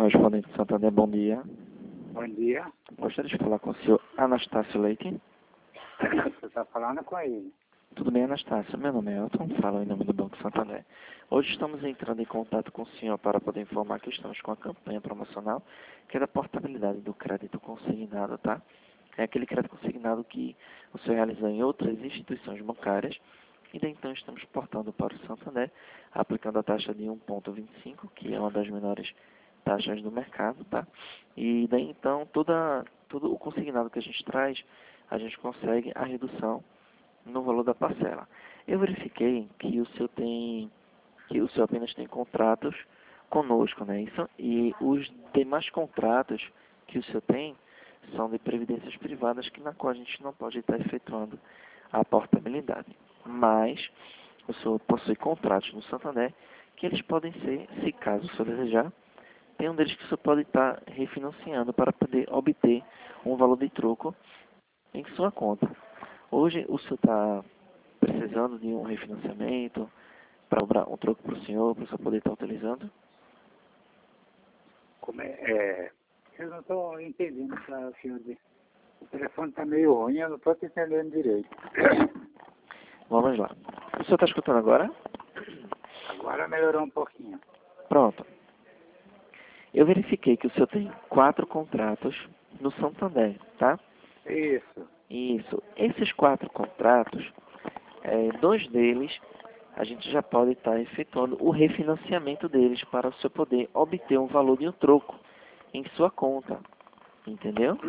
correspondente de Santander, bom dia. Bom dia. Gostaria de falar com o senhor Anastácio Leite. Você está falando com ele. Tudo bem, Anastácio? Meu nome é Elton, falo em nome do Banco Santander. Hoje estamos entrando em contato com o senhor para poder informar que estamos com a campanha promocional, que é da portabilidade do crédito consignado, tá? É aquele crédito consignado que o senhor realizou em outras instituições bancárias, e daí então estamos portando para o Santander, aplicando a taxa de 1,25, que é uma das menores taxas do mercado, tá? E daí então todo o consignado que a gente traz, a gente consegue a redução no valor da parcela. Eu verifiquei que o senhor apenas tem contratos conosco, né? Isso, e os demais contratos que o senhor tem são de previdências privadas, que na qual a gente não pode estar efetuando a portabilidade. Mas o senhor possui contratos no Santander que eles podem ser, se caso o senhor desejar, tem um deles que o senhor pode estar refinanciando para poder obter um valor de troco em sua conta. Hoje o senhor está precisando de um refinanciamento para cobrar um troco para o senhor poder estar utilizando? Eu não estou entendendo o que o senhor disse. O telefone está meio ruim, eu não estou te entendendo direito. Vamos lá. O senhor está escutando agora? Agora melhorou um pouquinho. Pronto. Eu verifiquei que o senhor tem 4 contratos no Santander, tá? Isso. Isso. Esses 4 contratos, 2 deles, a gente já pode estar efetuando o refinanciamento deles para o senhor poder obter um valor de um troco em sua conta. Entendeu?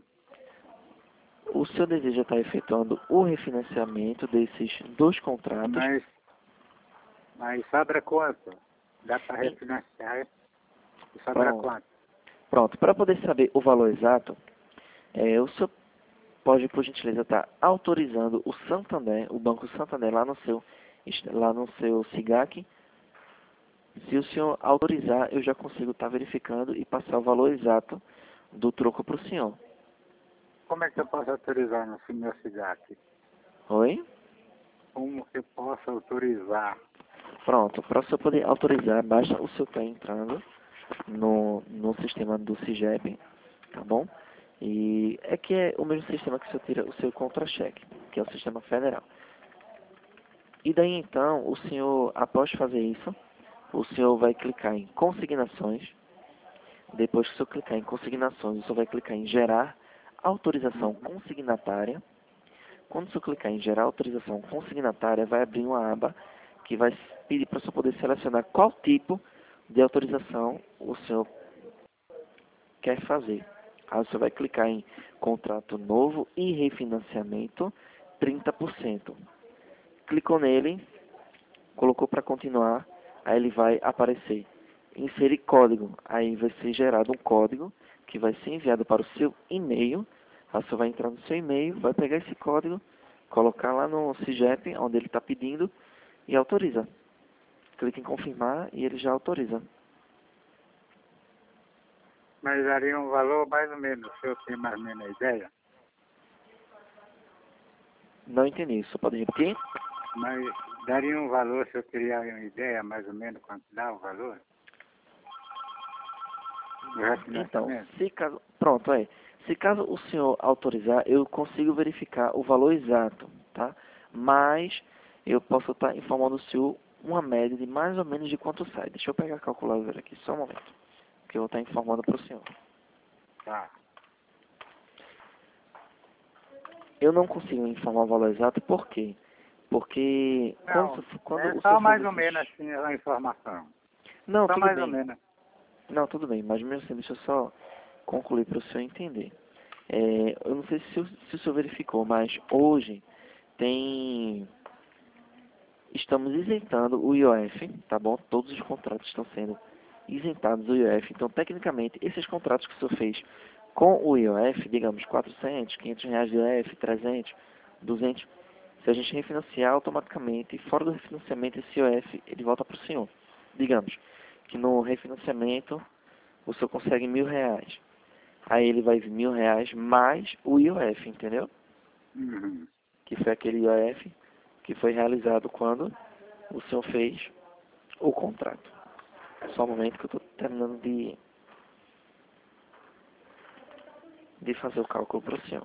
O senhor deseja estar efetuando o refinanciamento desses 2 contratos. Mas sobra quanto? Dá para refinanciar? Sobra quanto? Pronto. Para poder saber o valor exato, o senhor pode, por gentileza, estar autorizando o Santander, o Banco Santander, lá no seu SIGAC. Se o senhor autorizar, eu já consigo estar verificando e passar o valor exato do troco para o senhor. Como é que eu posso autorizar no meu SIGAC? Oi? Como que eu posso autorizar? Pronto. Para o senhor poder autorizar, basta o senhor estar entrando no sistema do SIGEP, tá bom? E é o mesmo sistema que o senhor tira o seu contra-cheque, que é o sistema federal. E daí então, o senhor, após fazer isso, o senhor vai clicar em consignações. Depois que o senhor clicar em consignações, o senhor vai clicar em gerar autorização consignatária. Quando o senhor clicar em gerar autorização consignatária, vai abrir uma aba que vai pedir para o senhor poder selecionar qual tipo de autorização o senhor quer fazer. Aí o senhor vai clicar em contrato novo e refinanciamento 30%. Clicou nele, colocou para continuar, aí ele vai aparecer inserir código. Aí vai ser gerado um código que vai ser enviado para o seu e-mail. Aí você vai entrar no seu e-mail, vai pegar esse código, colocar lá no SIGEP, onde ele está pedindo, e autoriza. Clica em confirmar e ele já autoriza. Mas daria um valor mais ou menos, se eu tenho mais ou menos a ideia? Não entendi isso, pode repetir? Mas daria um valor, se eu teria uma ideia, mais ou menos, quanto dá o valor? Então, se caso o senhor autorizar, eu consigo verificar o valor exato, tá? Mas eu posso estar informando o senhor uma média de mais ou menos de quanto sai. Deixa eu pegar a calculadora aqui, só um momento, que eu vou estar informando para o senhor. Tá. Eu não consigo informar o valor exato, por quê? Porque Não, quando é o só senhor mais faz ou esses... menos assim a informação. Não, Só tudo mais ou bem. menos. Não, tudo bem, mas mesmo assim, deixa eu só concluir para o senhor entender. Eu não sei se o senhor verificou, mas hoje estamos isentando o IOF, tá bom? Todos os contratos estão sendo isentados do IOF. Então, tecnicamente, esses contratos que o senhor fez com o IOF, digamos, 400, 500 reais de IOF, 300, 200, se a gente refinanciar automaticamente, fora do refinanciamento, esse IOF, ele volta para o senhor. Digamos que no refinanciamento, o senhor consegue R$1.000. Aí ele vai vir R$1.000 mais o IOF, entendeu? Uhum. Que foi aquele IOF que foi realizado quando o senhor fez o contrato. Só um momento que eu estou terminando de de fazer o cálculo para o senhor.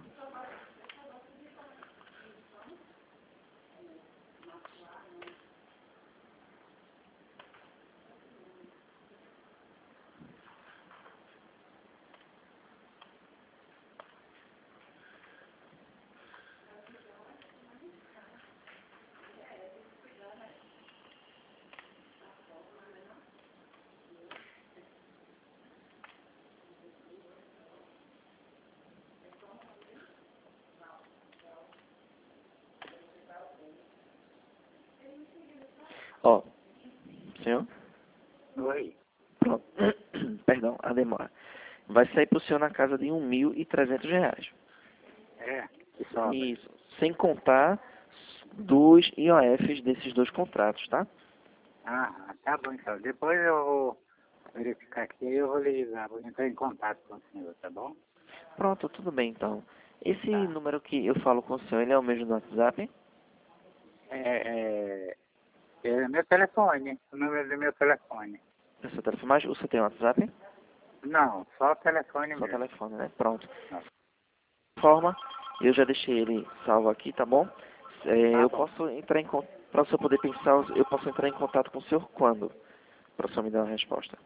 Ó, senhor? Oi. Pronto. Perdão, a demora. Vai sair para o senhor na casa de R$ 1.300. É, que sobra. Isso, sem contar dos IOFs desses dois contratos, tá? Ah, tá bom então. Depois eu vou verificar aqui e eu vou ligar, vou entrar em contato com o senhor, tá bom? Pronto, tudo bem então. Esse Tá. número que eu falo com o senhor, ele é o mesmo do WhatsApp? É meu telefone, o número do meu telefone. É o seu telefone, mas o senhor tem WhatsApp? Não, só o telefone Só mesmo. telefone, né? Pronto. Não. Forma, eu já deixei ele salvo aqui, tá bom? Tá Eu bom. posso entrar em contato, para o senhor poder pensar, eu posso entrar em contato com o senhor quando? Para o senhor me dar uma resposta.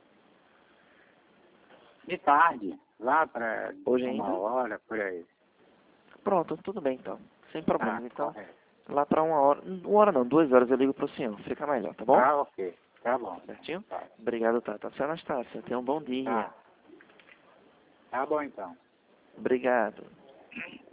De tarde, lá para Hoje 1 hora, ainda? por aí. Pronto, tudo bem então. Sem Tá, problemas. Então, correto. lá para 1 hora, 1 hora não, 2 horas eu ligo para o senhor. Fica melhor, tá bom? Ah, ok. Tá bom. Certinho? Tá. Obrigado, Tata. Senhora Anastácia, tenha um bom dia. Tá. Tá bom então. Obrigado.